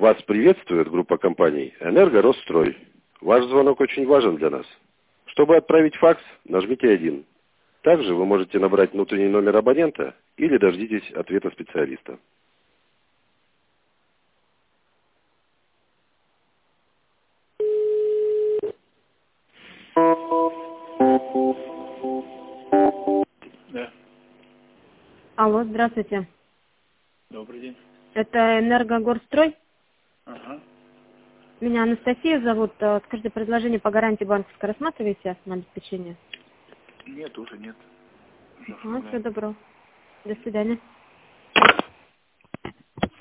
Вас приветствует группа компаний «Энергорострой». Ваш звонок очень важен для нас. Чтобы отправить факс, нажмите 1. Также вы можете набрать внутренний номер абонента или дождитесь ответа специалиста. Да, Алло, здравствуйте. добрый день. Это «Энергогорстрой». Ага. Меня Анастасия зовут. Скажите, предложение по гарантии банковской рассматриваете на обеспечение? Нет, уже нет. Всего доброго. До свидания.